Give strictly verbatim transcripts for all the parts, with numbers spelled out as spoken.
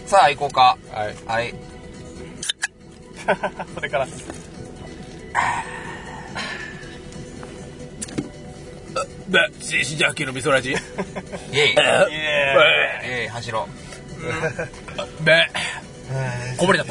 さあ行こうか。 はいはいそれからで、ししじゃきのみそラジ。 イエイイエイエイ走ろう。 べ、こぼれちゃった。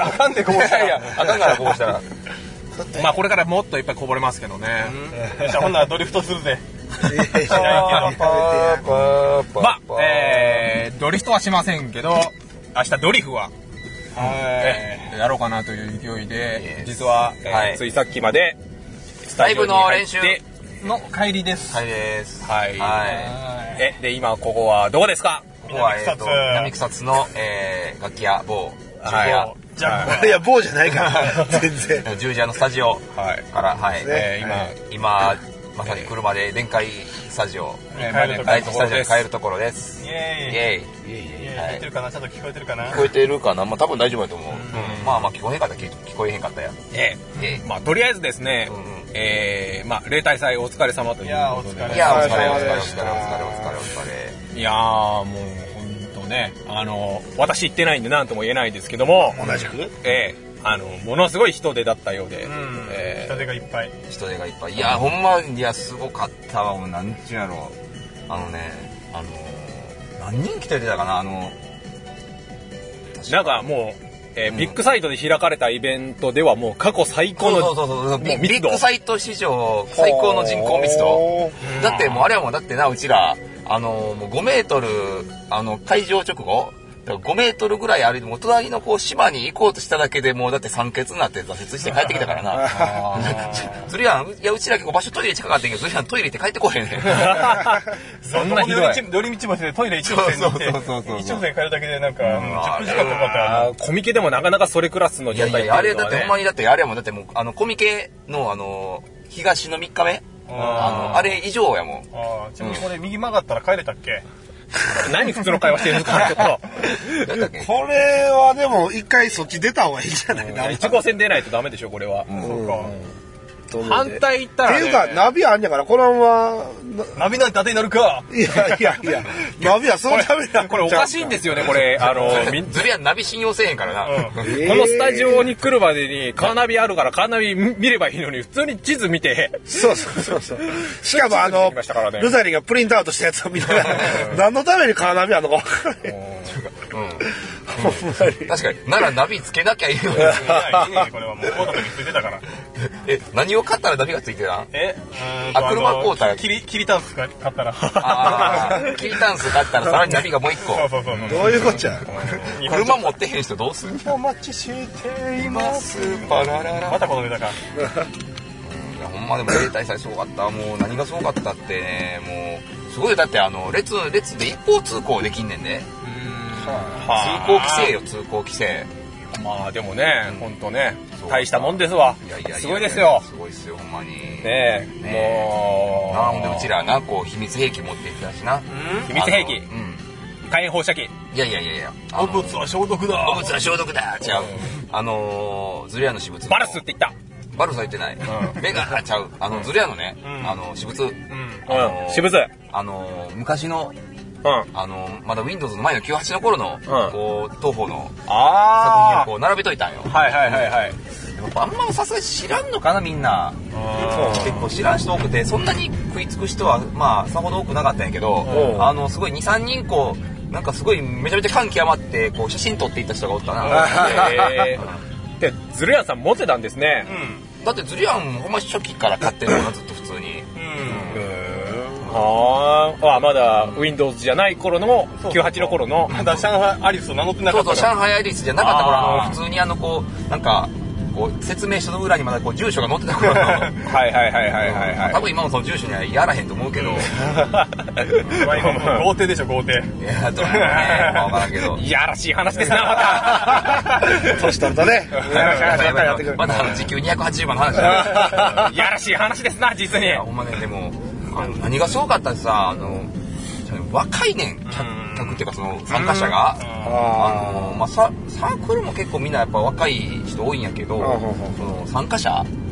あかんでこぼしたら。 いやあかんからこうしたらまあこれからもっといっぱいこぼれますけどね。 じゃあほんならドリフトするぜ。 パーパーパーまあ、えー、ドリフトはしませんけど、明日ドリフは、えーやろうかなという勢いで、実は、えーはいついさっきまでスタジオに入っての帰りです。 はいですはい。 はえ、で、今ここはどこですか？ いここはえっと南南草津のえー楽器屋某十字はい屋じゃあいや棒じゃないから全然十字屋のスタジオはい。 からはいえー今、 今まさに車で電解スタジオえー帰るとこ第一スタジオにです帰るところです。イイエーイ。 エイ。 いやいやイエーイ聞こえてるかな、ちゃんと聞こえてるかな。 聞こえてるかな。まあ多分大丈夫だと思う。うんまあまあ聞こえへんかったら聞聞こえへんかったや。 えイエイーまあとりあえずですね、 うんうんえー、まあ例大祭お疲れ様ということで。 いやーお疲れいやお疲れお疲れお疲れお疲れおお疲れ疲れお疲れ。 いやーもうほんとね、あの私行ってないんで何とも言えないですけども、 同じくえーあのものすごい人手だったようで、 うん。 えー人手がいっぱい。 人手がいっぱい。いやほんまいやすごかったわ。もうなんちゅうやろ。あのねあの何人来てたかなあの。 なんかもう、えービッグサイトで開かれたイベントではもう過去最高のそうそうそうそうビもう密度ビッグサイト史上最高の人口密度。だってもうあれはもうだってなうちらあのもうごメートルあの開場直後だからごメートルぐらい歩いてもう隣のこう島に行こうとしただけでもうだって酸欠になって挫折して帰ってきたからな。ズリアンいやうちら結構場所トイレ近かったんやけどズリアントイレ行って帰ってこへんねん。 そんなひどい。 寄り道もしてトイレ一直線に行ってそうそうそうそう一直線帰るだけでなんかんもうじゅっぷん近くかかったよあーコミケでもなかなかそれクラスのいや状態いやあれだってねほんまにだってあれはもうだってもうあのコミケのあの東のみっかめあのあれ以上やもん。 な。ああ、ちなみにこれ右曲がったら帰れたっけ？ 何普通の会話してるんですかちょっと。 なんだっけこれはでも一回そっち出た方がいいんじゃないな。 いち号線出ないとダメでしょこれは。 そうか。 反対行ったら、ね、 っていうかナビあんねんからこのままナビなんて当てになるか。 いやいやいやナビはそのためにこれおかしいんですよねこれあのみズリアンナビ信用せえへんからな。 うん。 このスタジオに来るまでにカーナビあるからカーナビ見ればいいのに普通に地図見てそうそうそうそうしかもあの来ましたからねルザリンがプリントアウトしたやつを見ながら何のためにカーナビあんのか分からへんほんまに確かにならナビつけなきゃいいのに。 いやいいねこれはもう買うた時ついてたから。 え何を買ったらナビがついてたん？ え？ あ車買うたらキリキリタンス買ったら。 ああキリタンス買ったらさらにナビがもう一個。 そうそうそう。 どういうこっちゃ車持ってへん人どうすんの？ お待ちしています。 パラララ。 またこのネタか。 いやほんまでも例大祭すごかった。もう何がすごかったってねもうすごいだってあの列列で一方通行できんねんで。通行規制よ通行規制。 まあでもね本当ねそう大したもんですわいやいやいやすごいですよすごいですよほんまに。 ねえねもうなあほんでうちらなこう秘密兵器持ってきたしな。 秘密兵器あのうん。 火炎放射器いやいやいやいや。 お物は消毒だ。 お物は消毒だちゃう。あのーズリアの私物の。 バラスって言ったバルスは言ってない。ベガちゃう。あのズリアのねあの私物。 うん。 あのーうん私物あのー昔のうんあのまだ Windows の前のきゅうじゅうはちの頃のこう東宝の作品あをこう並べといたんよ。 あはいはいはいはいやっぱあんまさすがに知らんのかなみんな。結構知らん人多くてそんなに食いつく人はまあさほど多くなかったんやけどあのすごいにさんにんこうなんかすごいめちゃめちゃ感極まってこう写真撮っていった人がおったな。 えーでズルヤンさん持ってたんですねだってズリアンほんま初期から買ってるのなずっと普通に。 あーあまだ Windows じゃない頃のきゅうじゅうはちの頃のまだ上海アリスを名乗ってなかそうそうったから。 上海アリスじゃなかった頃あーあの普通にあのこうなんかこう説明書の裏にまだこう住所が載ってた頃の。 はいはいはいはいはいはい多分今もその住所にはやらへんと思うけど。いまあ今もう豪邸でしょ豪邸。 やどうもねまあ分からんけど。 いやらしい話ですなま年取るとねやらしい話ばっかりやってくるまだあの時給にひゃくはちじゅうまんの話だたいやらしい話ですな実にいやほんまねでもあの何がすごかったってさあの若いねん客客っていうかその参加者があの、まあ、ササークルも結構みんなやっぱ若い人多いんやけどその参加者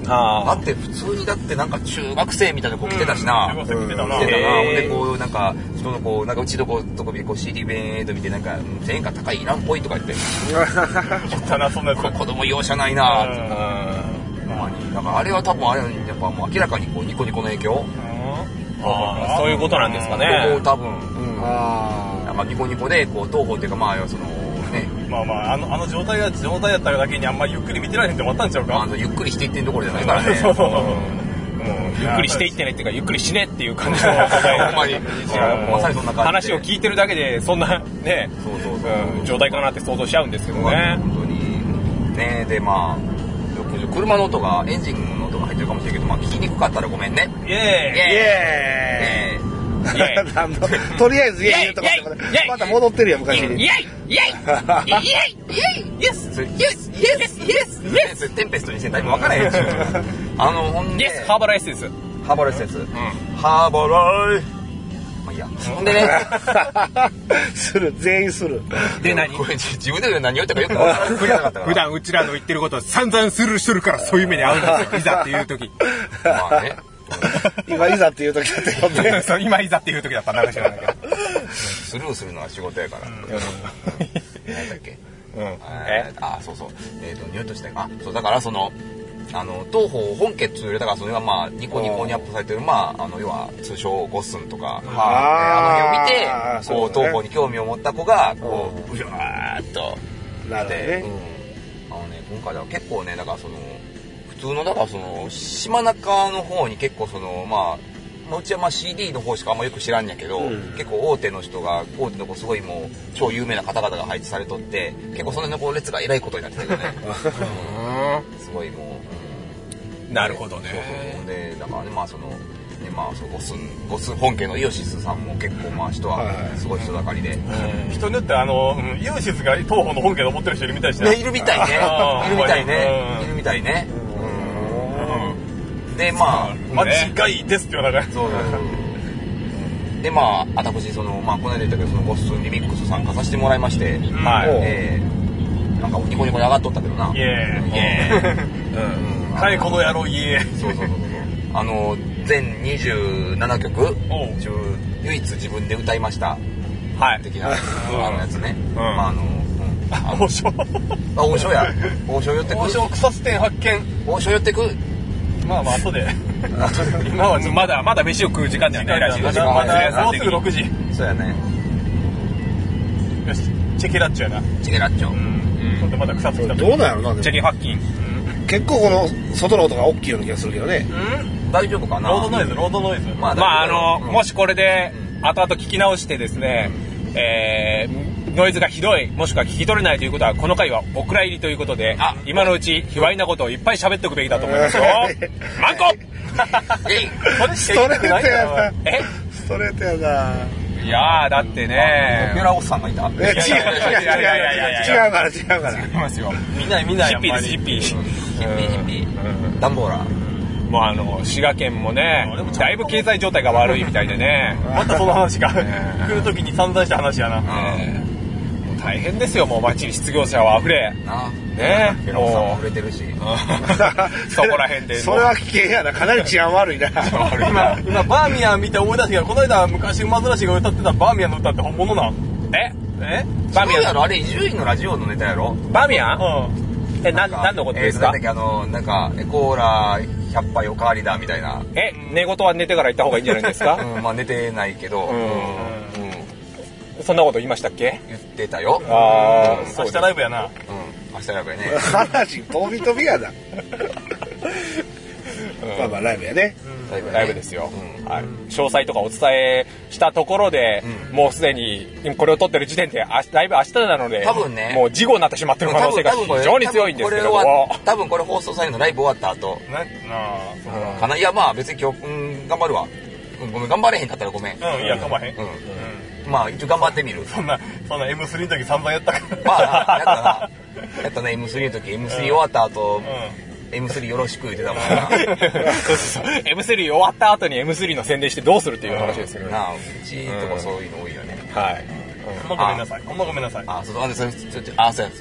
あだって普通にだってなんか中学生みたいな子来てたしな、 中学生来てたな来てたな。ほんへーでこうなんか人のこうなんかうちの子とこでこう シーディー ベンド見てなんかせんえんか高いいらんぽいとか言って言ったなそんなやつこ子供容赦ないなって。 うんほんまにだからあれは多分あれやっぱもう明らかにこうニコニコの影響。 あーそういうことなんですかこねう多分、うん、 あなんかニコニコでこう東宝っていうかまあ要はそのね。 まあまああのあの状態が状態やっただけにあんまりゆっくり見てられへんって思ったんちゃうかまあ、ゆっくりしていってんところじゃないからね。 そうそうそうゆっくりしていってねっていうかゆっくりしねっていう感じのほんまに。まさにそんな感じで。 話を聞いてるだけでそんなねそうそうそう。 うん状態かなって想像しちゃうんですけどね本当に。ねで、まあ、車の音が、エンジンの音が入ってるかもしれないけど、まあ、聞きにくかったらごめんね。 イエーイーイエえーイイエーイなんだとりあえずイエーイ言うとこイエーイイエーイまた戻ってるよ昔にイエイイエイイエイイエイイエスそれイエスイエスイエスイエステンペストにして誰も分からへんし。あの、ほんで。 イエスハーバーライスですハーバーライスです。ハーバーライス。まあいいや。ほんでね。 する全員するで何これ自分で何言ったかよく分からんくれなかったから。 普段うちらの言ってることを散々スルーしてるからそういう目に遭うんですよいざっていう時まあね。 今いざっていう時だって呼んでそう今いざっていう時だったらなんか知らないけどスルーするのは仕事やから。何だっけ。 うんえー、あそうそうえっ、ー、とニュートしたあそうだからそのあの東宝本家っていうよりだからそれはまあニコニコにアップされてるまああの要は通称ゴッスンとか、 あーえーあの辺を見てこう、 そうね東宝に興味を持った子がこううわーっとなるほどねうん、あのね今回だから結構ねだからその普通のだからその島中の方に結構そのまあまあうちはまあ シーディー の方しかあんまよく知らんやけど、うん、結構大手の人が大手の子すごいもう超有名な方々が配置されとって結構その辺のこう列がえらいことになってたけどねすごいもう、うん、 なるほどねそうそうでだからねまあそのねまあそうゴスンゴスン本家のイオシスさんも結構まあ人はすごい人だかりで、はいはい、人によってあの、うん、イオシスが東宝の本家で思ってる人いるみたいしね、 ねいるみたいねいるみたいねいるみたいねでまあ間違いですって言わなかったそうそうでまあ私そのまあこの間言ったけどそのゴッスンリミックス参加させてもらいまして、 はい、 えー、なんかニコニコに上がっとったけどなイエーイイエーイはいこの野郎イエーイそうそうそうそうあの全にじゅうななきょく中唯一自分で歌いましたはい的なあのやつね、うん、まああの王将あ王将や王将寄ってく王将草津店発見王将寄ってくまあまあ後で今はまだまだ飯を食う時間じゃないらしいですまだまだもうすぐろくじそうやねよしチェケラッチョやなチェケラッチョうんほんでまだ草津来たどうなんやろなチェリーハッキン結構この外の音が大きいような気がするけどねうん大丈夫かなロードノイズロードノイズまあまああのもしこれで後々聞き直してですねえーノイズがひどいもしくは聞き取れないということはこの回はお蔵入りということで今のうち卑猥なことをいっぱい喋っておくべきだと思いますよマンコこれストレートやなえストレートやないやーだってねピュラオスさんがいたえ違う違う違う違う違うから違うから違いますよ見ない見ないヒッピーですヒッピーヒッピーヒッピーダンボーラーもうあの滋賀県もねだいぶ経済状態が悪いみたいでねまたその話が来る時に散々した話やな大変ですよもう街に失業者は溢れなねペロさんも溢れてるしそこら辺でそれは危険やなかなり治安悪いな今今バーミヤン見て思い出したけどこの間昔馬ずらしが歌ってたバーミヤンの歌って本物なんええバーミヤンやろあれ伊集院のラジオのネタやろバーミヤンうんえな何のことですかえー、あのなんかコーラひゃっぱいおかわりだみたいなえ寝言は寝てから言った方がいいんじゃないですかうんまあ寝てないけどうん、うんそんなこと言いましたっけ言ってたよああ明日ライブやなうん明日ライブやね話飛び飛びやなまあまあライブやねライブ、ライブですよ、うんはい、詳細とかお伝えしたところで、うん、もうすでにこれを撮ってる時点でライブ明日なので多分ねもう事後になってしまってる可能性が非常に強いんですけども多分これ放送されるのライブ終わった後ななあかないやまあ別に今日、うん、頑張るわ、うん、ごめん頑張れへんかったらごめんうんいや頑張れへん、うんうんまあ一応頑張ってみるそんなそんな エムスリー の時散々やったからまあやったなやったね エムスリー の時 エムスリー 終わった後、うん、エムスリー よろしく言ってたもんなエムスリー 終わった後に エムスリー の宣伝してどうするっていう話ですよね、 うん、なあうちとかそういうの多いよね、 うん、はい、 うん、ほんまごめんなさいほんまごめんなさいあそうあそれちょっとあそうや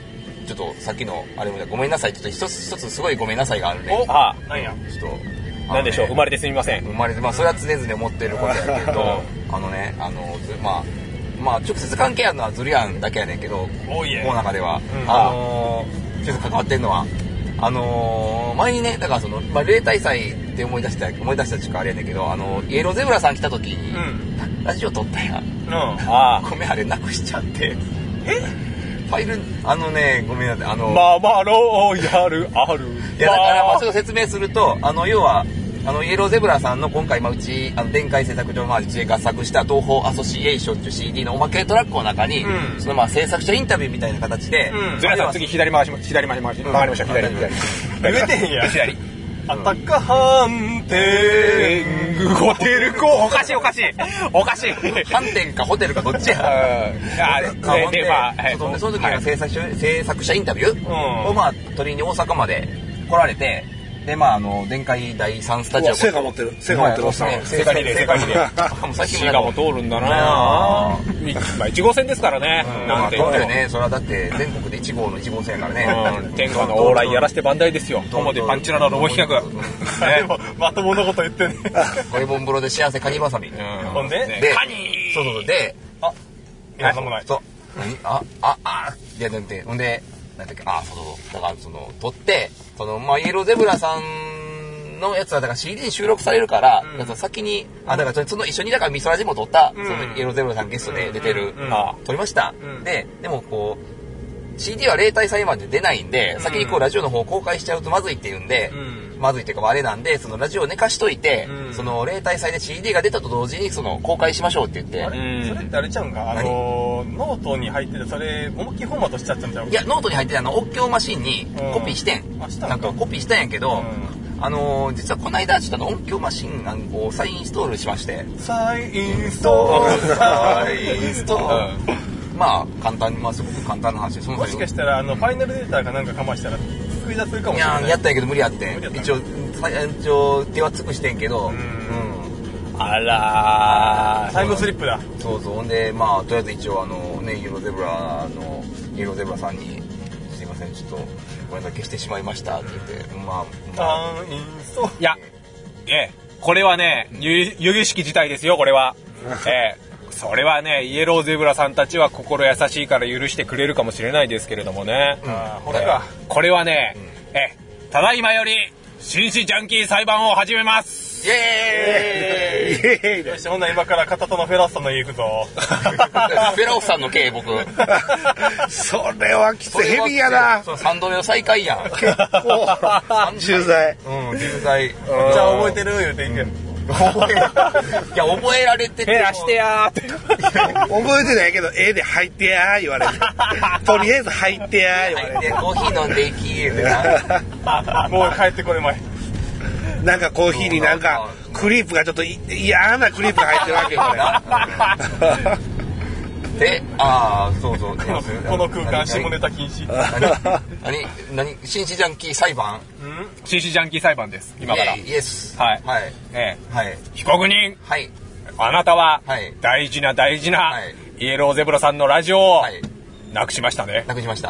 ちょっとさっきのあれもごめんなさい、ちょっと一つ一つすごいごめんなさいがあるんで。 おあ何やちょっとなんでしょう、生まれてすみません。 生まれて、まあそれは常々思ってることやけどあのね、あのまあまあ直接関係あるのはズルヤンだけやねんけど、 おいえこの中では、 うん、 あのー、直接関わってんのはあのー、前にね、だからその、まあ、例大祭って思い出した思い出したちかあれやねんけど、あのイエローゼブラさん来た時に、うん、ラジオ撮ったやん、 うん、 あごめんあれなくしちゃって、 えファイルあのねごめんなさい、あのママロやるあるいやだからまあちょっと説明すると、あの要はあのイエローゼブラさんの今回、まあ、うちあの電解製作所、まあ、うちで合作した東宝アソシエーションという シーディー のおまけトラックの中に、うん、そのまあ制作者インタビューみたいな形で、 うん、ゼブラさん次左回し左回し回し回りましょう、左左言えてへんや左アタッカ反転ホテルコおかしいおかしいおかしい反転かホテルかどっちやあででまあその時の制作者制作者インタビューをまあ取りに大阪まで来られて、でまああの電解第三スタジオセガ持ってるセガ持ってるおっさんセガリレーセガリレー最近シガも通るんだなまあいち号線ですからね、 なんて言ってね、それはだって全国でいち号のいち号線やからね、 天下の往来やらして万代ですよ、友でパンチラのロボ企画まともなこと言ってねゴリボン風呂で幸せカニバサミ、 ほんでカニそうそうそうで、あいやなんもない、 そうあああいやだってほんでなんだっけ、あそうそうだからその撮ってそのまあイエローゼブラさんのやつはだから シーディー に収録されるから、うん、だから先にあだからその一緒にだからミソラジも撮った、うん、そのイエローゼブラさんゲストで出てる、うん、あ撮りました、うん、ででもこう シーディー は例大祭まで出ないんで、うん、先にこうラジオの方を公開しちゃうとまずいっていうんで、うん、まずいっていうかあれなんでそのラジオを寝かしといて、うん、その例大祭で シーディー が出たと同時にその公開しましょうって言って、 あれ、うん、それってあれちゃうんか、あのー、ノートに入っててそれ思いっきりフォーマットしちゃったんちゃう？ いやノートに入っててあの音響マシンにコピーしてん、うん、なんかコピーしたんやけど、うん、あのー、実はこの間ちょっと音響マシンを再インストールしまして、 再インストール再インストール、うんまあ簡単にまあすごく簡単な話で、そのもしかしたらあのファイナルデータかなんかかましたら作り出せるかもしれない。 いややったんやけど無理やってん。一応一応手は尽くしてんけど、うん、うん、 あらータイムスリップだ。 そうそう。ほんでまあとりあえず一応あのねイエローゼブラのイエローゼブラさんにすいませんちょっとごめんなさい消してしまいましたって言って、まあ、まあ、 インストいやええこれはね由々しき事態ですよこれはええそれはねイエローゼブラさんたちは心優しいから許してくれるかもしれないですけれどもね、 うん、あこれかこれはね、うん、えただいまより紳士ジャンキー裁判を始めます。 イエーイイエーイよしほんなら今から片戸のフェラオスさんの家行くぞフェラオスさんの系僕それはきついヘビーやな。 そさんどめの再会やん結構重罪うん重罪じゃあ覚えてる言うて言って、うんいや覚えられてて減らしてやーって覚えてないけど絵で入ってやー言われてとりあえず入ってやー言われてコーヒー飲んでいきーなもう帰ってこれまいなんかコーヒーになんかクリープがちょっと嫌なクリープが入ってるわけよこれで、ああ、そうそう。この, この空間、下ネタ禁止。 何何何紳士ジャンキー裁判？ 紳士ジャンキー裁判です。今から。 イエス。 はい。 はい。 ええ。 はい。 被告人。 はい。 あなたは、 はい、 大事な大事な、はい、イエローゼブラさんのラジオを、はい、なくしましたね。 なくしました。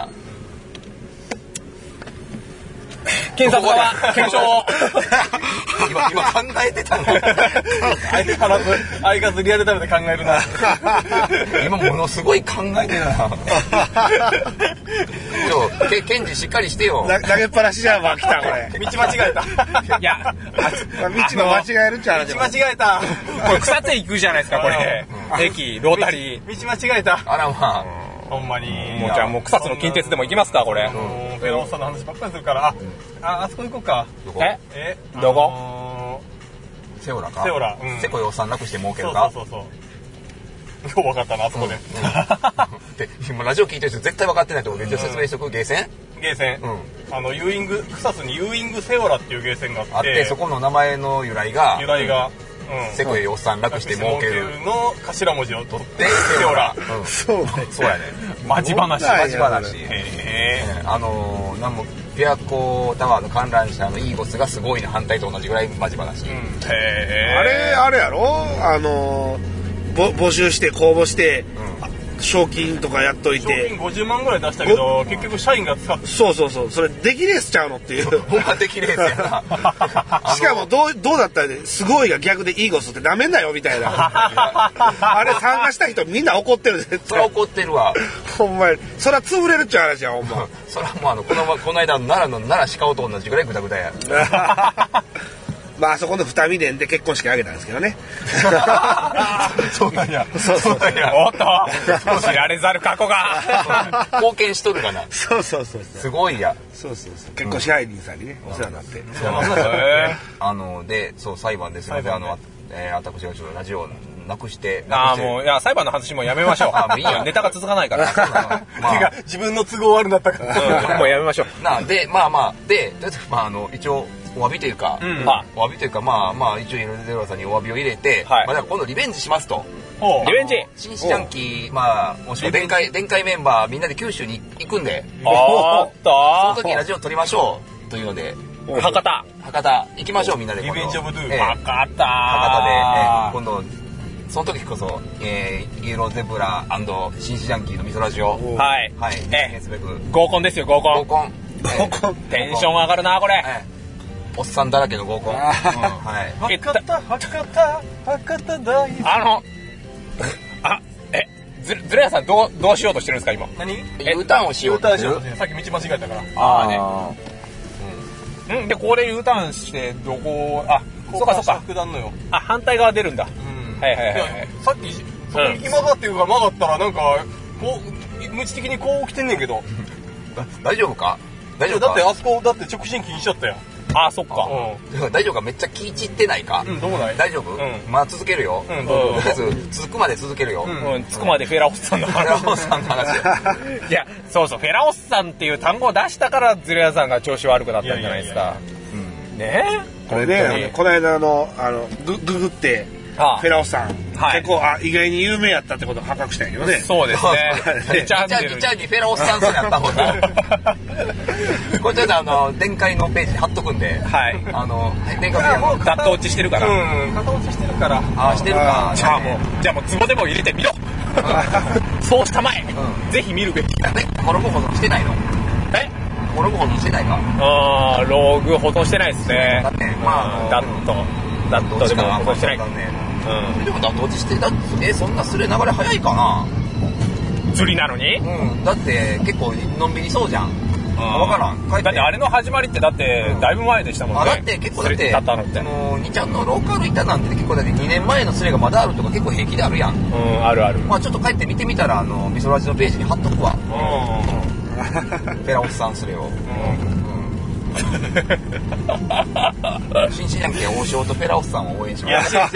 検察側検証を今今考えてたの相変わらず相変わらずリアルタイムで考えるな今ものすごい考えてるなちょけ検事しっかりしてよ投げっぱなしじゃんまあ来たこれ道間違えたいや道も間違えるっちゃう道間違えたこれ草津行くじゃないですかこれ駅ロータリー道間違えたあらまあほんまにもうじゃあもう草津の近鉄でも行きますかこれフェラオスさんの話ばっかりするからあああそこ行こうかどこええどこ、 あのー、セオラかセオラ、うん、 セコ予算なくして儲けるかそうそうそうそうよう分かったなあそこで、 うん、で今ラジオ聞いてる人絶対分かってないと思うけど、うん、説明しとくゲーセンゲーセン、うん、あのユーイング草津にユーイングセオラっていうゲーセンがあってあってそこの名前の由来が由来が、 うん、セコ予算楽して儲けるの頭文字を取ってセオラ、 うん、そうねそうやねマジ話マジ話へーあのー、なんもピアコタワーの観覧車のイーゴスがすごいの反対と同じぐらいマジ話、うん、 へあれあれやろあのー、ぼ募集して公募して、 賞金とかやっとい賞て金ごじゅうまんぐらい出したけど結局社員が使ってそうそうそうそれ出来レースちゃうのっていうほんまできれいですやなしかもどうどうだったらねすごいが逆でイーゴスってなめんなよみたいなあれ参加した人みんな怒ってる絶対それは怒ってるわほんまにそれは潰れるっちゃう話やほんまそれはもうあのこのこの間の奈良の奈良鹿尾と同じぐらいグダグダやまああそこの二見殿で結婚式あげたんですけどねそうなんやそうそうそうおっと知られざる過去が貢献しとるかなそうそうそうそうすごいやそうそうそう結婚支配人さんにねお世話になってあのでそう裁判ですのであの、えー、私がちょっとラジオなくしてああもういや裁判の話もやめましょうあもういいやネタが続かないからまあてか自分の都合悪なったから、 うん、もうやめましょうなでまあまあでとりあえずまああの一応お詫びというか、 うんまあ、お詫びというかまあまあ一応エロゼロさんにお詫びを入れて、 はいまあ、だから今度リベンジしますとリベンジ新市ジャンキーまあもし電解電解メンバーみんなで九州に行くんでおっそのと時にラジオ撮りましょうというので博多博多行きましょうみんなでリベンジオブドゥええ博多博多で、えー今度その時こそ、えー、イエローゼブラ&新市ジャンキーの味噌ラジオはいはいええすべく合コンですよ合コン合コン合コンテンション上がるなこれええおっさんだらけの合コン、うん、はい博多博多博多大好きあのあえずずれやさんどうどうしようとしてるんですか今何 U ターンをしようとするさっき道間違えたからああねうんでこれ U ターンしてどこあそうかそうか福団のよあ反対側出るんだうんはいはいはいはいさっきそこに今がっていうか曲がったらなんかこう無知的にこう来てんねんけど大丈夫か大丈夫かだってあそこだって直進禁止だったよあそっかう大丈夫かめっちゃ気散ってないか、 うんどうもない大丈夫、 うんまあ続けるよ、 うんとりあえず続くまで続けるよ、 うんうんつくまでフェラオスさんのフェラ話オさんの話いやそうそうフェラオスさんっていう単語を出したからズレヤさんが調子悪くなったんじゃないですかねえこれねこの間のあのグググってああフェラオさん、 はい結構あ意外に有名やったってことを発覚したんやけどねそうですねチャンじゃあネルじゃあにフェラオさんそうやったもんなこれちょっとあの電解のページ貼っとくんではいあの電解のダット落ちしてるからうん片落ちしてるからああしてるかじゃあもうじゃあもうツボでも入れてみろそうしたまえうんぜひ見るべきねコロボ保存してないのえコロボ保存してないかあーログ保存してないですねだってまあダットダットでも保存してないうんでもだって落ちしてだってえそんなすれ流れ早いかな釣りなのにうんだって結構のんびりそうじゃん分からん帰だってあれの始まりってだってだいぶ前でしたもんねあだって結構だってだったのってあのにちゃんのローカル板なんて結構だってにねんまえのスレがまだあるとか結構平気であるやんうんあるあるまあちょっと帰って見てみたらあのみそラジのページに貼っとくわうフェラオスさんスレを新市ジャンキー王将とフェラオスさんを応援しますんうん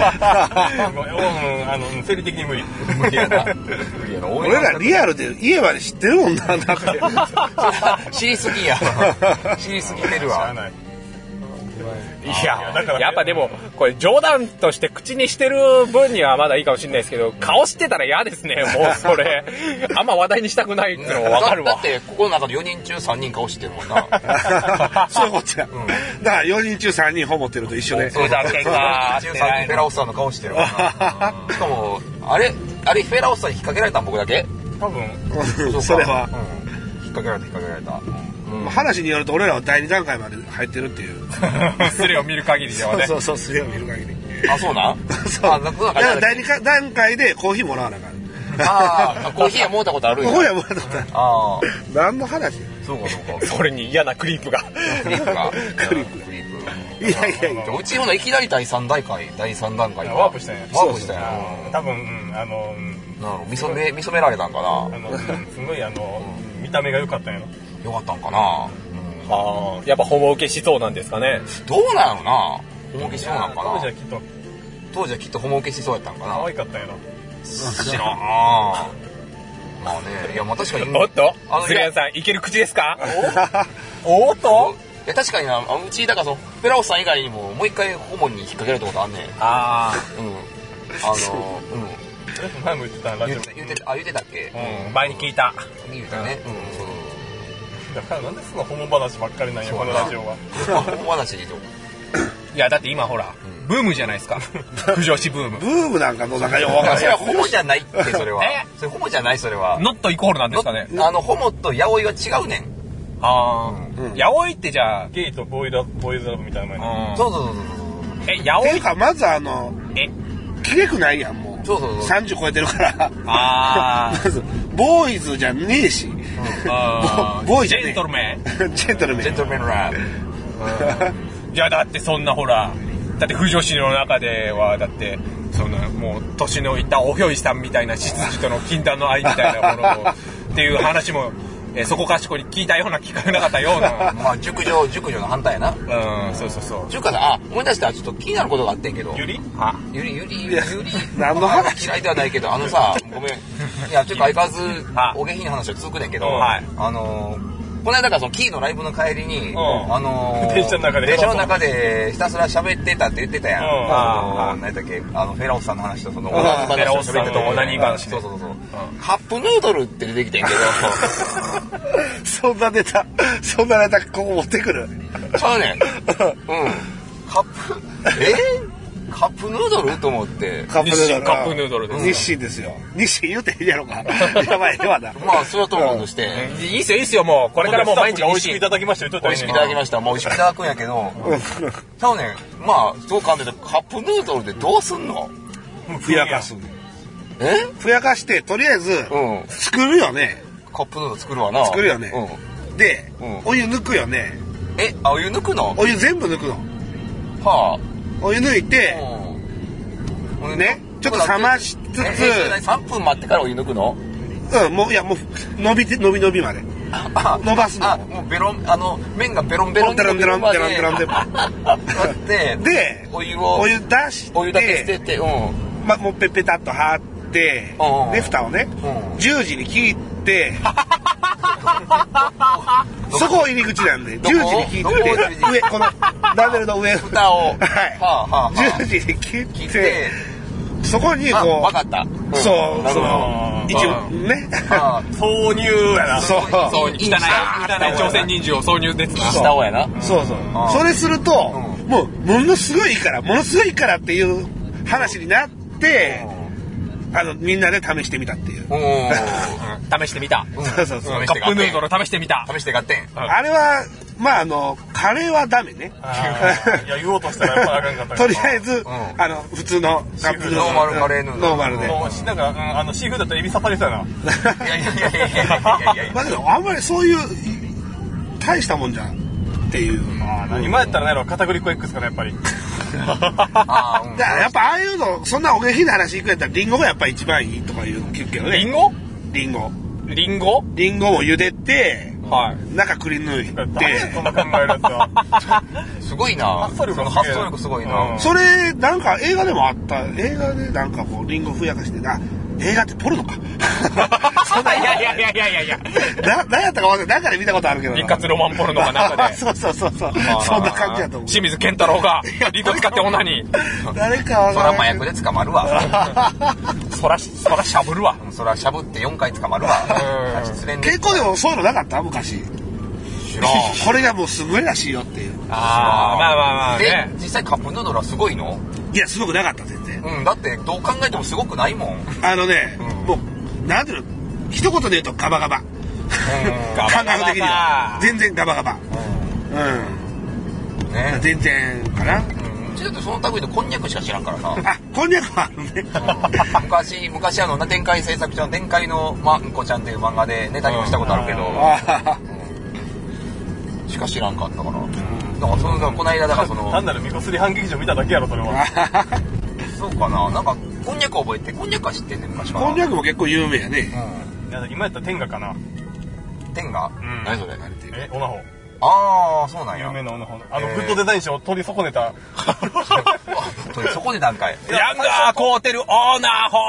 あの生理的に無理無理やな無理やな応援俺らリアルで家まで知ってるもんなだって知りすぎや知りすぎてるわいややっぱでもこれ冗談として口にしてる分にはまだいいかもしれないですけど顔してたら嫌ですねもうそれあんま話題にしたくないっていうのも分かるわだってここの中でよにん中さんにん顔してるもんなそういうことや、うん、だからよにん中さんにんホモってると一緒でそうだけか中さんにんフェラオスさんの顔してるもんなしかもあれあれフェラオスさんに引っ掛けられたん僕だけ多分それは、 うん、引っ掛けられた引っ掛けられたうん、話によると俺らはだいに段階まで入ってるっていうスレを見る限りではねそうそうそうスレを見る限りあそうなんそうあなんかだからだいに段階でコーヒーもらわなあかんああコーヒーはもうたことあるんコーヒーはもらったああ何の話そうかそうかそれに嫌なクリープがクリープがクリープクリープいやいやいやうちほないきなりだいさん段階だいさん段階ワープしたんやワープしたんや多分うんあのうんなるほど見初め見初められたんかなあのうんすごいあの見た目が良かったんやろよかったんかなああやっぱホモ受けしそうなんですかねどうなんやろなホモ受けしそうなんかな当時はきっと当時はきっとホモ受けしそうやったんかな可愛かったんやろ知らんなまあねいやまあ確かにおっとあのズレヤンさんいける口ですかおっといや確かになうちだからそのフェラオスさん以外にももう一回ホモに引っ掛けられたことあんねんあうんあのうん前も言ってたラジオ言って言ってあ言ってたっけあ前に聞いた言うたねうんそうだからなんでそのホモ話ばっかりなんやこのラジオはホモ話でいいといやだって今ほら、うん、ブームじゃないですか不女子ブームブームなんかの中よ分かそれはホモじゃないってそれはえそれホモじゃないそれはノットイコールなんですかねあのホモとヤオイは違うねんああ、うん、ヤオイってじゃあゲイとボーイだボーイズラブみたいな前にそうそうそうそうえヤオイっていうかまずあのえきれくないやんもうそうそうそうさんじゅう超えてるからあまずボーイズじゃねえし、うん、ボーイじゃねえジェントルメンジェントルメンジェントルメンラブいやだってそんなほらだって不女子の中ではだってそんなもう年のいったおひょいさんみたいな執事との禁断の愛みたいなものをっていう話もえそこかしこに聞いたような聞かなかったようなまあ熟女熟女の反対やなうんそうそうそうちゅうかさあ思い出したちょっと気になることがあってんけどゆりはゆりゆりゆり何の話嫌いではないけどあのさごめんいやちょっと相変わらずお下品な話は続くねんけど、はい、あのーこの間からそのキーのライブの帰りに、うん、あのー、 電車の中で電車の中でひたすら喋ってたって言ってたやん、うん、 あの何だっけあのフェラオスさんの話とそのフェラオスさんのオナニー話そうそうそう、うん、カップヌードルって出てきてんけどそんなネタそんなネタここ持ってくるちゃうねんうんカップえーカップヌードルと思ってカップヌードルカップヌードルです日清ですよ日清言うていいやろかやばいやばいなまあそれはともかくとして、 うん、いいっすよいいっすよもうこれからもう毎日美味しくいただきましたよ美味しくいただきましたもう美味しくいただくんやけどちゃうねんまあそう考えたらカップヌードルでどうすんのふやかすえふやかしてとりあえず、うん、作るよねカップヌードル作るわな作るよね、うん、で、うん、お湯抜くよねえあお湯抜くのお湯全部抜くのはあお湯抜いて、うんね、ちょっと冷ましつつさんぷん待ってからお湯抜くのうんもういやもう伸びて伸び伸びまで伸ばすのあもうベロンあの麺がベロンベロンベロンベロンベロンベロンでででお湯をお湯出してお湯だけ捨ててうんまもうペッペタッと張ってで蓋をねじゅうじに切ってそこ入り口なんでじゅうじに切って上このラベルの上蓋をはいじゅうじに切ってそこにこう分かったそうその一部ね挿入やなそう汚い汚い朝鮮人参を挿入ですな下をやなそうそうそれするともうものすごいいいからものすごいいいからっていう話になってあのみんなで試してみたっていう試してみたそうそうそうカップヌードル試してみた試して買ってんあれはまああのカレーはダメねいや言おうとしたらやっぱあかんかったとりあえずあの普通のカップヌードルノーマルカレーヌードルノーマルでなんかあのシーフードだったらエビ刺さりそうやないやいやいやいやいやいやいやまあでもあんまりそういう大したもんじゃんっていう今やったらね片栗粉 X かなやっぱりあ、うん、だからやっぱああいうのそんなお下品な話いくやったらリンゴがやっぱ一番いいとかいうの聞くけどねリンゴリンゴリンゴリンゴを茹でて、 はい、 中くり抜いてそんな考えるやつはすごいな発想力その発想力すごいな、 うん、それなんか映画でもあった映画でなんかこうリンゴふやかしてな映画ってポルノかそんないやいやいやいやいやいやな何やったか忘れ中で見たことあるけど一括ロマンポルノかなんかでそうそうそうそうそんな感じだと思う清水健太郎がリンゴ使って女に誰かはそら麻薬で捕まるわそらそらしゃぶるわそらしゃぶってよんかい捕まるわ結構でもそういうのなかった昔知らんこれがもうすごいらしいよっていうああまあまあまあねで実際カップヌードルはすごいのいやすごくなかった全然うんだってどう考えてもすごくないもんあのね、うん、もうなんていうの一言で言うとガバガバ感覚的には全然ガバガバうん、うん、ね全然かなうちだってその類のこんにゃくしか知らんからなあこんにゃくはあるね、 うん、昔昔あの天海製作所の天海のまんこちゃんっていう漫画でネタにもしたことあるけど、うん、しか知らんかったから、うん、だからそのこの間だからその単なるみこすり反撃場見ただけやろそれはそうかななんかこんにゃく覚えてこんにゃくは知ってんねん昔からこんにゃくも結構有名やね、 うん、いや今やったら天下かな天下、うん、何それえオナホああそうなんや有名なオナホあのグッドデザイン賞を取り損ねた取り損ねたんかいヤンガーコーテルオーナーホ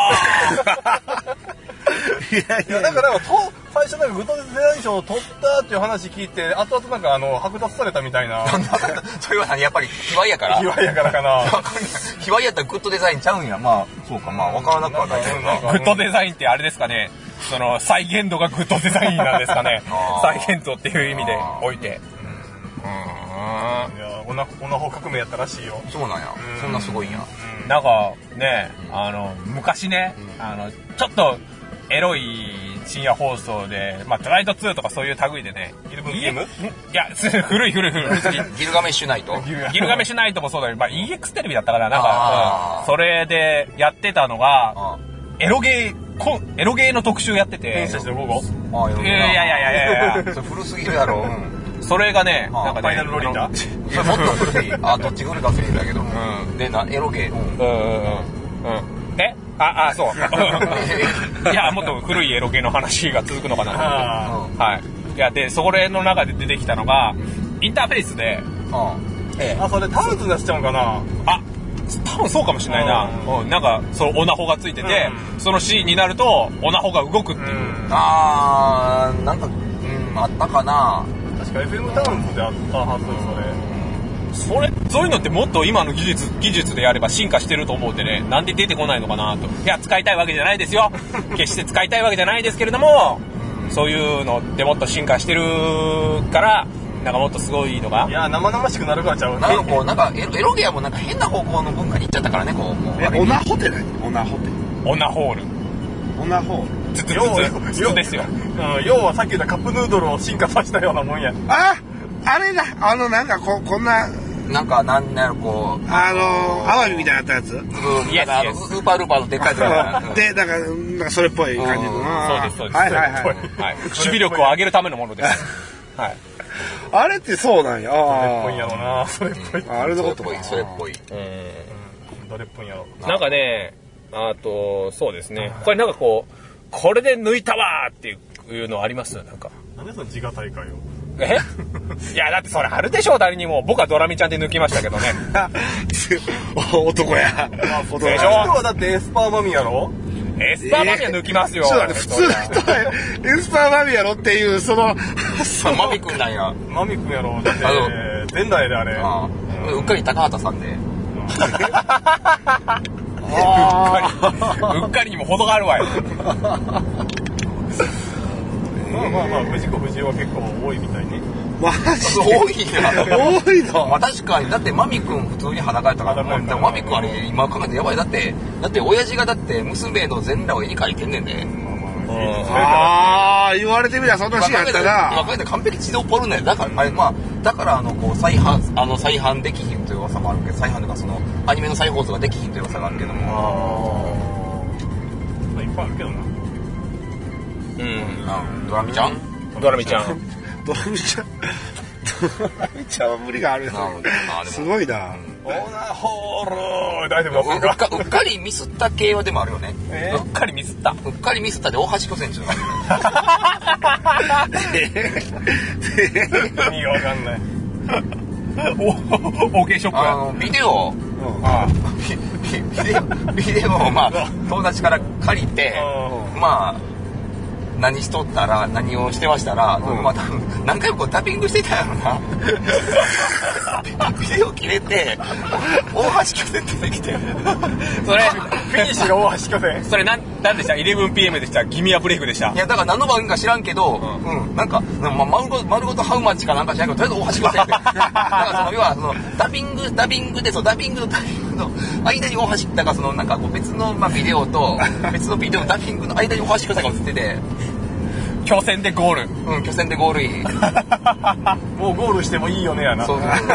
ーいやいやだから最初なんかグッドデザイン賞を取ったっていう話聞いて後々なんかあの剥奪されたみたいなそれは何やっぱり卑猥やから卑猥やからかな卑猥やったらグッドデザインちゃうんやまあそうかまあ分からなくはないけどなグッドデザインってあれですかねその再現度がグッドデザインなんですかね再現度っていう意味でおいてうんあいやオナホ革命やったらしいよ。 そうなんや、うん、そんなすごいんや、 うん、なんかね、あの昔ね、うん、あのちょっとエロい深夜放送で、まあ、トライドツーとかそういう類でね、 ギルブンゲーム？いや、古い古い古い。 ギルガメッシュナイトギルガメッシュナイトもそうだけど、まあ、イーエックス テレビだったから、なんか、うん、それでやってたのが、エロゲー、こエロゲーの特集やってて。 偏差値の午後？ ああ、いやいやいやいやいや。 それ古すぎるやろ。 うん、それがね、 なんかね、ファイナルロリータ？ それもっと古い。あ、どっち古いか古いんだけど。うん。で、な、エロゲー。うん。うんうんうん。えあ、あ、そう。いや、もっと古いエロゲーの話が続くのかなと思って。はい。いや、で、それの中で出てきたのが、インターフェースで、 あ、ええ、あ、それタウンズ出しちゃうんかな。 あ、多分そうかもしれないな。うん、なんか、そう、オナホがついてて、うん、そのシーンになると、オナホが動くっていう。うん、 あー、なんか、うん、あったかな。 確か エフエム タウンズであったはず、それ。 それそういうのってもっと今の技術技術でやれば進化してると思うんでね、なんで出てこないのかなと。いや、使いたいわけじゃないですよ。決して使いたいわけじゃないですけれども、そういうのってもっと進化してるから、なんかもっとすごいのが。 いや、生々しくなるからちゃう。 なんかこう、なんかエロゲアもなんか変な方向の文化に行っちゃったからね、こう。もうえ、オナホって何？オナホって。 オナホール。 オナホール。 ずつずつずつですよ。 うん、要はさっき言ったカップヌードルを進化させたようなもんや。 あ、あれだ、あのなんかここんな。 なんか、なんだろう、こう。 あのー、アワビみたいなやったやつ。 うん、いや、あの、ウーパールーパーのでっかいやつ。 で、なんか、なんかそれっぽい感じの。 そうです、そうです。 はいはいはい。 はい。守備力を上げるためのものです。はい。 あれってそうなんや。 それっぽいやろな。それっぽい。 あれのことか。 それっぽい。 うん。どれっぽいやろ。 なんかね、あと、そうですね。これなんかこう、これで抜いたわーっていうのありますなんか。 なんでその自我大会を。 えいやだってそれあるでしょ誰にも。僕はドラミちゃんで抜きましたけどね。 男や。 男でしょ。人はだってエスパーマミやろ。 エスパーマミは抜きますよ。 そうだね。普通の人はエスパーマミやろっていうそのマミくんなんや。 マミくんやろ。だって前代であれ。 ああ、うっかり高畑さんで。 うっかりうっかりにも程があるわよ。 まあまあまあ、藤子不二雄は結構多いみたいね。 マジで多いな。 多いの。 まあ確かに、だってマミ君普通に裸やったから、でもマミ君あれ今考えてやばい。だって、だって親父がだって娘の全裸を絵に描いてんねんね。 ああ、言われてみりゃそんなシーンやったな。 今考えて完璧自動ポルノや。だから、あれまあ、だからあの、こう、再販、あの、再販できひんという噂もあるけど、再販とかその、アニメの再放送ができひんという噂があるけども。 ああ。いっぱいあるけどな。 うん、 ドラミちゃんドラミちゃんドラミちゃんドラミちゃんは無理があるよね。すごいな。 オナホール大丈夫だ。うっかうっかりミスった系はでもあるよね。 えー、うっかりミスったうっかりミスったで大橋巨船中意味がわかんない。 オーケーショップ。 あのビデオ、うん、あビデオビデオをまあ友達から借りて、まあ何しとったら何をしてましたら、うん、まあ多分何回もこうタッピングしてたやろな。ビデオ切れて大橋巨船出てきて、 それフィニッシュが大橋巨船。 それなんなんでした？ イレブンピーエム でした？ギミアブレイクでした？ いやだから何の番組か知らんけど、うん、うん、なんか、まあ、丸ごと丸ごとハウマッチかなんか知らんけど、とりあえず大橋巨船って。だからその要はそのダビングダビングでそうダビングのダビングの間に大橋だからそのなんかこう別のまあビデオと別のビデオのダビングの間に大橋巨船が映ってて。 巨船でゴール。 うん、巨船でゴールイン。 もうゴールしてもいいよねやな。そうそうそう。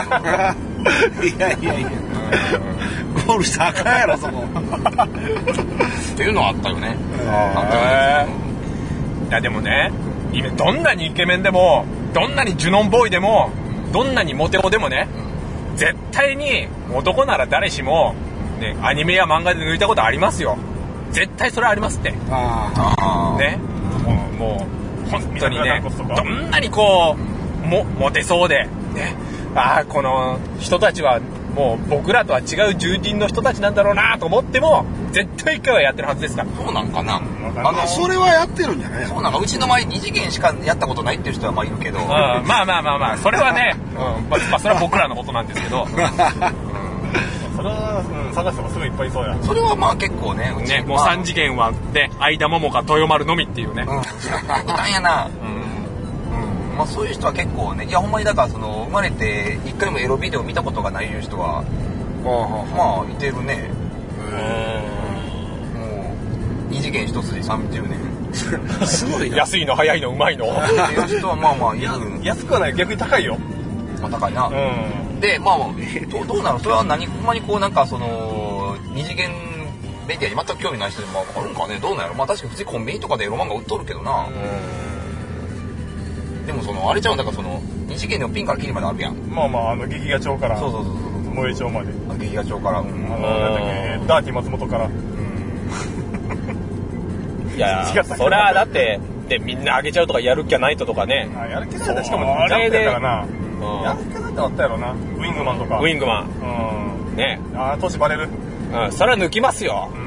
いやいやいや。ゴールしたらあかんやろそこ。 っていうのはあったよね。 あー。いやでもね、どんなにイケメンでも、どんなにジュノンボーイでも、どんなにモテモでもね、絶対に男なら誰しもね、アニメや漫画で抜いたことありますよ。絶対それありますって。ああ。ね。もう本当にね、どんなにこうもモテそうでね、ああこの人たちはもう僕らとは違う獣人の人たちなんだろうなと思っても絶対一回はやってるはずですから。 そうなんかな。 あのそれはやってるんじゃない？ そうなんかうちの前に次元しかやったことないっていう人はまあいるけど、うん、 まあまあまあまあそれはね、うんまあ、それは僕らのことなんですけど。 それは、うん、探してもすぐいっぱいいそうや。 それはまあ結構ね、 うちね、もうさん次元はね、相田桃か豊丸のみっていうね。うん、 いたんやな。うん。 うん。 まあそういう人は結構ね、いやほんまにだからその生まれて一回もエロビデオ見たことがない人は、まあいてるね。もう二次元一筋さんじゅうねん。 すごい安いの早いのうまいの。 っていう人はまあまあいる。 安くはない、逆に高いよ。 まあ高いな。うん、でまあどうどうなの？それは何ほんまにこうなんかその二次元メディアに全く興味ない人でもあるんかね、どうなんやろ。まあ確かに普通にコンビニとかでエロ漫画売っとるけどな。でもそのあれちゃうんだからその二次元のピンからキリまであるやん。 まあまああの劇画町から。 そうそうそうそう。 萌え町まで。 劇画町から。うん、あのなんだっけ、ダーティー松本から。うん、 いやそりゃだってでみんなあげちゃうとかやる気はないととかね。 あやる気ないとしかもジャンプやからな。うん、やる気ないとあったやろな。ウィングマンとか。 ウィングマン。うん。ね。 あ年バレる。 うん、それは抜きますよ。 うん。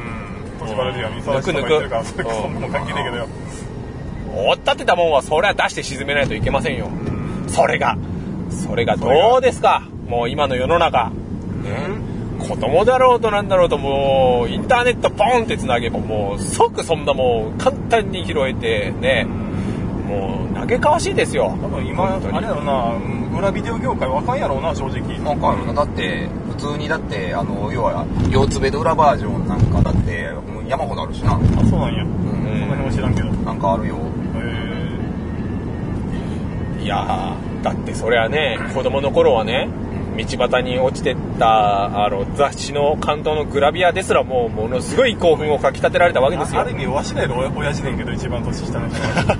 年バレるよ。抜く抜く。それそんなもん関係ないけどよ。 追っ立てたもんはそれは出して沈めないといけませんよ。それがそれがどうですか。もう今の世の中。ね。子供だろうとなんだろうともうインターネットポンってつなげばもう即そんなもう簡単に拾えてね。もう嘆かわしいですよ。 多分今あれやろな、裏ビデオ業界わかんやろうな正直。 わかんやろな。だって普通にだってあの要は四つ目の裏バージョンなんかだってもう山ほどあるしな。あそうなんや。うん、その辺は知らんけど。 なんかあるよ。 へえ。いやだってそれはね子供の頃はね。道端に落ちてったあの雑誌の関東のグラビアですらもうものすごい興奮をかきたてられたわけですよ。 ある意味わしらより親父ねんけど一番年下の人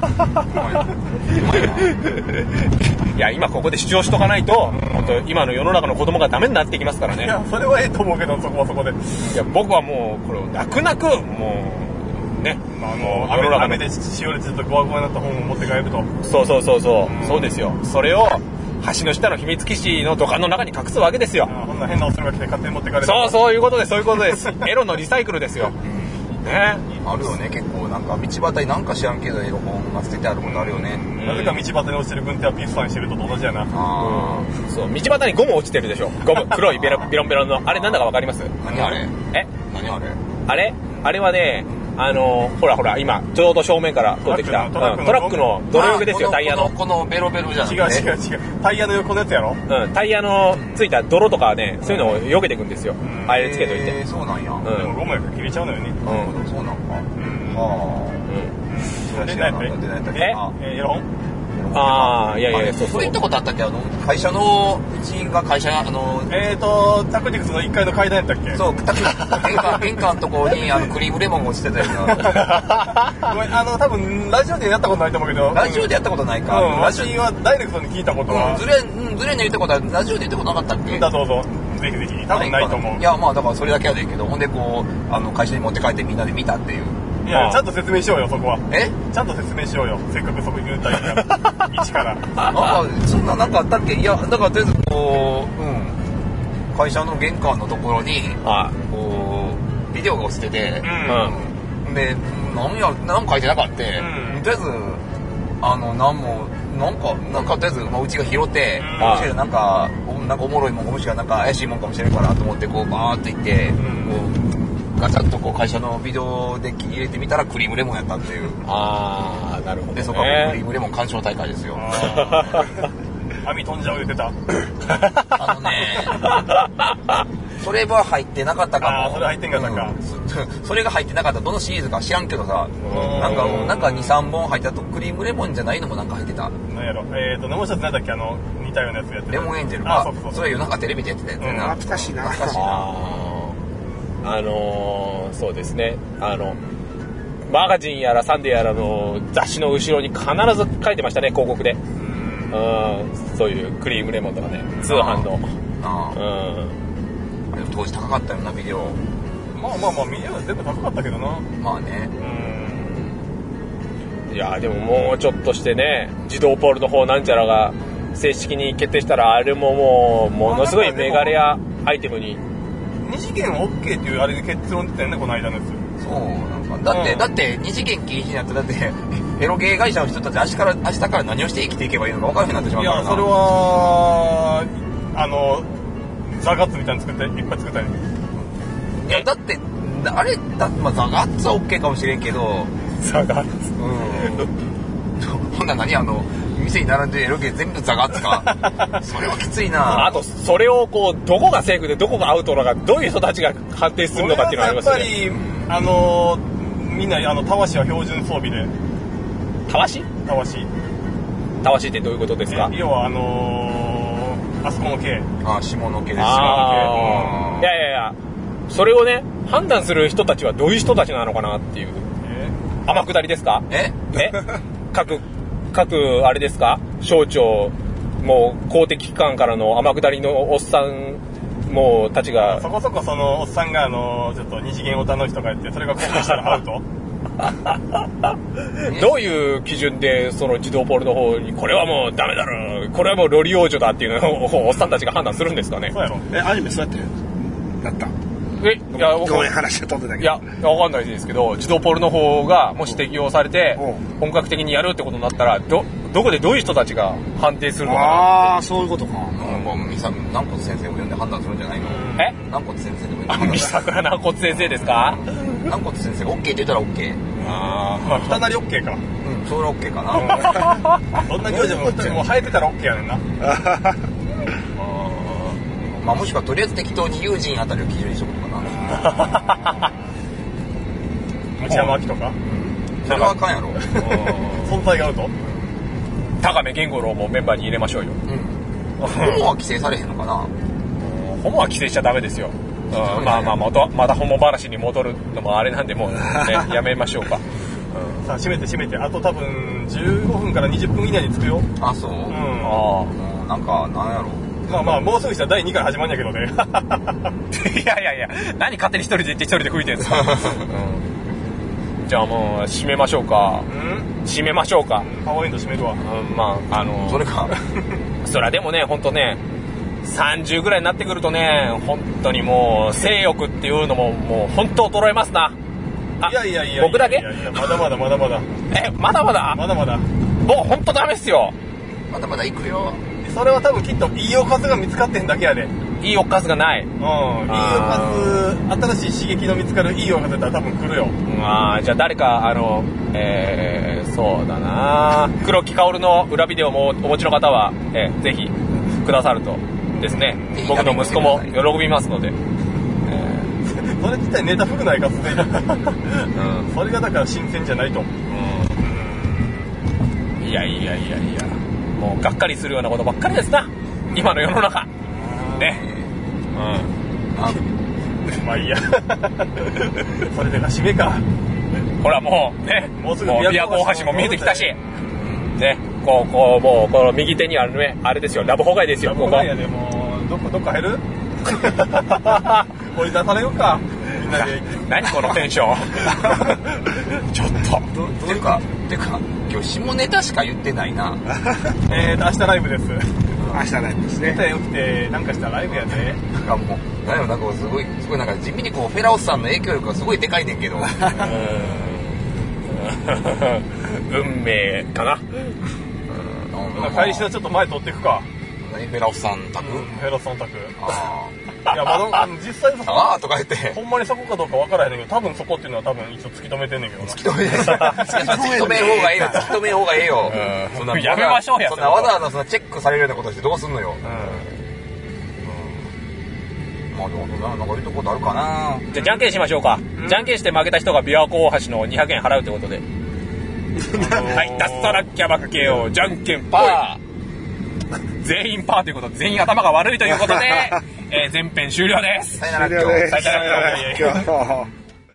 いや今ここで主張しとかないと本当今の世の中の子供がダメになってきますからね。 いやそれはええと思うけどそこはそこで。いや僕はもうこれを泣く泣くもうね、 まあ、あの雨で雨でしおれてちょっとゴワゴワになった本を持って帰ると。 そうそうそうそう、うん、そうですよ。それを橋の下の秘密基地の土管の中に隠すわけですよ。 あこんな変なおそれが来て勝手に持ってかれる。 そうそういうことですそういうことです。エロのリサイクルですよ。ね、 あるよね結構なんか道端になんか知らんけどエロ本が捨ててあることあるよね。 なぜか道端に落ちてる軍手はピースファンしてると同じやな。 あ、うん、そう道端にゴム落ちてるでしょ。ゴム黒いベロベロンベロンのあれなんだかわかります？ 何あれ？ え？ 何あれ？ あれ？あれはねあのほらほら今ちょうど正面から通ってきたトラックの泥よけですよ。タイヤのこのベロベロじゃなくて。 違う違う違うタイヤの横のやつやろ。 うんタイヤのついた泥とかねそういうのをよけていくんですよ。あれつけといて。 えー、そうなんや。 うん、でもゴムやから切れちゃうのよね。 うん、そうなんか。うん、はあ。うん。 で何やったっけ？え？エロ本？ ああいやいやそうそう。 それ行ったことあったっけ？あの会社のうちが会社あのえっとタクニクスのいっかいの階段やったっけ？ そうタク玄関玄関のところにあのクリームレモンが落ちてたよな。 ごめんあの多分ラジオでやったことないと思うけど。 ラジオでやったことないか。 うん、私はダイレクトに聞いたことは。 うん、ずれうんずれに言ったことはラジオで言ったことなかったっけ？ だどうぞぜひぜひ多分ないと思う。 いやまあだからそれだけはでいいけどほんでこうあの会社に持って帰ってみんなで見たっていう。 いやちゃんと説明しようよそこは。 え？ ちゃんと説明しようよせっかくそこに言うたんやから一から。 なんかそんななんかあったっけ？いやだからとりあえずこううん会社の玄関のところにこうビデオが落ちてて、うん、でなんやなんか書いてなかった、うん、とりあえずあのなんもなんかなんかとりあえず、まあ、うちが拾って、うん、もしかしたらなんかなんかおもろいもんもしくはなんか怪しいもんかもしれないかなと思ってこうバーって行って、うん、こうガチャッとこう会社のビデオで入れてみたらクリームレモンやったっていう。 ああなるほど、ね、 でそこはクリームレモン鑑賞大会ですよ。 網飛んじゃう言ってた。 あのねそれは入ってなかったかも。 あそれ入ってんかったか、 うん、それが入ってなかったどのシリーズか知らんけどさなんかなんか にさんぼん入ったとクリームレモンじゃないのもなんか入ってた。 なんやろえっ、ー、ともう一つなんだっけあの似たようなやつやってレモンエンジェル。 あそうそうそうそれ夜中テレビでやってたやつやな、 うん、懐かしいな懐かしいな。 あのー、そうですねあのマガジンやらサンデーやらの雑誌の後ろに必ず書いてましたね広告で。うんそういうクリームレモンとかね通販の。ああうん当時高かったよなビデオ。 まあまあまあビデオは全部高かったけどな。 まあねうんいやでももうちょっとしてね自動ポールの方なんちゃらが正式に決定したらあれももうものすごいメガレアアイテムに二次元 OK っていうあれで結論出たよねこの間のやつ。 そうなんかだって、うん、だって二次元禁止になってだってエロゲー会社の人たち明日から明日から何をして生きていけばいいのか分からなくなってしまうからな。 いやそれはあのザガッツみたいに作っていっぱい作ったよね。 いやだってあれだ、まあ、ザガッツは OK かもしれんけどザガッツうんほんなら何あの店に並んでエロゲ全部ザガッツかそれはきついな。 あとそれをこうどこがセーフでどこがアウトなのか、どういう人たちが判定するのかっていうのがありますよね。 やっぱりあのー、みんなあのたわしは標準装備で。 たわしたわしたわしってどういうことですか？ 要はあのー、あそこの系。 あ、下の系です。 あー、いやいやいや、それをね判断する人たちはどういう人たちなのかなっていう。 え天下りですか？ ええ各各あれですか？省庁もう公的機関からの天下りのおっさんもうたちがそこそこそのおっさんがあのちょっと二次元オタの人がやって、それが公開したらアウトどういう基準でその児童ポールの方にこれはもうダメだろ、これはもうロリ王女だっていうのをおっさんたちが判断するんですかね？ そうやろ。 え、アニメそうやってなった？ え、いや、僕ごめん、話が飛んでたけど。 いや、わかんないですけど、児童ポールの方がもし適用されてうん本格的にやるってことになったら、どどこでどういう人たちが判定するのかなああ、そういうことか。 もうミサ南骨先生を呼んで判断するんじゃないの？ え南骨先生でもいいの？ あ、三桜軟骨先生ですか？ 南骨先生が OK って言ったら OK。 あ二なり OK か。 うん、それは OK かな。 どんな名字も二人も生えてたら OK やねんな。 まあもしくはとりあえず適当に友人あたりを基準にしとくのかな。 内山明とか。 それはあかんやろ。 存在がアウト。 高目源五郎もメンバーに入れましょうよ。 うん。ホモは規制されへんのかな。 ホモは規制しちゃダメですよ。うん、まあまあまたまたホモ話に戻るのもあれなんでもう、ね、やめましょうか。 うん、さあ閉めて閉めて、あと多分じゅうごふんからにじゅっぷん以内に着くよ。 あ、そう。うん。 うん、 ああ、なんかなんやろ。 まあまあもうすぐしたらだいにから始まるんやけどね。 いやいやいや、何勝手に一人で言って一人で吹いてるんですか。うん、じゃあもう締めましょうか。 うん、 締めましょうか。 パワーエンド締めるわ。 うん、まああのそれか。 それはでもね、本当ね、さんじゅうぐらいになってくるとね、本当にもう性欲っていうのももう本当衰えますな。 あ、いやいやいや、 僕だけ？ いやいや、まだまだまだまだ。 え、まだまだ？ まだまだ。 もう本当ダメっすよ。 まだまだ行くよ。 それは多分きっといいおかずが見つかってへんだけやで。 いいおかずがない。うん、いいおかず、新しい刺激の見つかるいいおかずだったら多分来るよ。 ああ、じゃあ誰かあのえー、そうだな、黒木薫の裏ビデオもお持ちの方は、えー、ぜひくださるとですね、僕の息子も喜びますので、えー、それ自体ネタ古ないかすでに、うん、それがだから新鮮じゃないと、うん、 いやいやいやいや、もうがっかりするようなことばっかりですな、今の世の中ね。うん、 あ、まあいいや。それでが締めか。 ほらもうね、もうすぐ琵琶湖大橋も見えてきたし、ね、こうこうもうこの右手にあるね、あれですよ、ラブホ街ですよ。 ラブホ街やで、もうどこどっか入る？追い出されようか。みんなで。 何このテンション。ちょっと。 どっていうかっていうか今日下ネタしか言ってないな。 えーと明日ライブです。 明日ライブですね。 ネタよくてなんかしたらライブやで。 なんかもうなんやろ、なんかすごいすごいなんか地味にこうフェラオスさんの影響力がすごいでかいねんけど。 運命かな。 開始のちょっと前取っていくか。 何フェラオスさん宅？ フェラオスさん宅。 ああ。いやまだ実際そこ。 ああとか言って。 ほんまにそこかどうかわからへんねんけど、多分そこっていうのは多分一応突き止めてんねんけど。 突き止めて。突き止めん方がええよ。突き止めん方がええよ。 そんなやめましょうや。 そんなわざわざそんなチェックされるようなことしてどうすんのよ。まあでもなんかいいところあるかな。 じゃあじゃんけんしましょうか。じゃんけんして負けた人が琵琶湖大橋のにひゃくえん払うってことで。はい、脱サラキャバク系をじゃんけんパー。全員パーということで、全員頭が悪いということで、えー、前編終了です。 さよなら今日。 さよなら今日。